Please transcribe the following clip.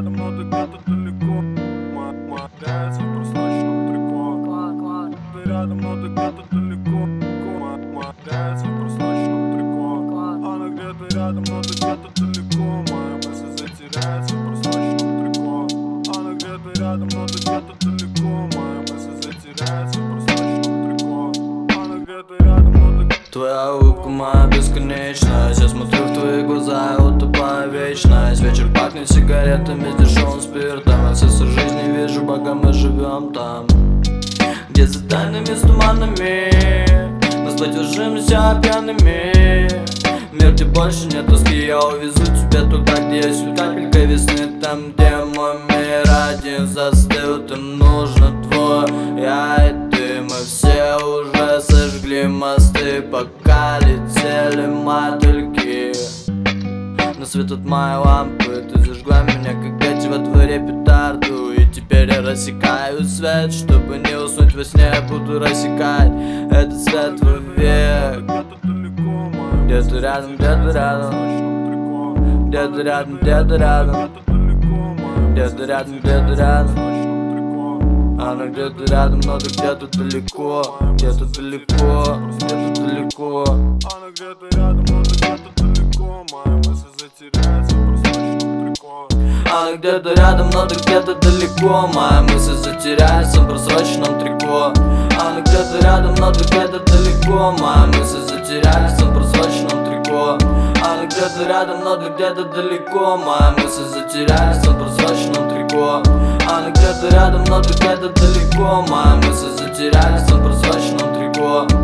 рядом, но ты где-то далеко. Моя теряется в просроченном трико. Ты рядом, но ты где-то далеко. Моя теряется в просроченном трико. Она где-то рядом, но ты где-то далеко. Моя мысль затеряется в просроченном трико. Она где-то рядом, но ты где-то далеко. Моя мысль затеряется в просроченном трико. Она где-то рядом, но ты... Твоя улыбка моя бесконечность. Я смотрю в твои глаза и утопаю в вечность. Вечер пахнет сигаретами с дешевым спиртом. От смысла жизни вижу, пока мы живем там, где за тайными с туманами мы спать ложимся пьяными. Мир, где больше нет тоски, я увезу тебя туда, где есть хоть капелька весны. Там, где мой мир один застыл, там нужно твой я и ты. Мы все уже сожгли мосты, пока летели мотыльки. На свет от моей лампы ты зажгла меня, как дети во дворе петарду. И теперь я рассекаю свет, чтобы не уснуть во сне. Я буду рассекать этот свет вовек. Где-то рядом, где-то рядом. Где-то рядом, где-то рядом. Где-то рядом, где-то рядом. Она где-то рядом, но ты где-то далеко. Где-то далеко, где-то далеко. Она где-то рядом, но ты где-то далеко. Моя мысль затеряется в просроченном трико. Она где-то рядом, но ты где-то далеко. Моя мысль затеряется в просроченном трико. Она где-то рядом, но ты где-то далеко. Моя мысль затеряется в просроченном трико. Она где-то рядом, но ты где-то далеко. Моя мысль затеряется в просроченном трико. Она где-то рядом, но ты где-то далеко. Моя мысль затеряется в просроченном трико.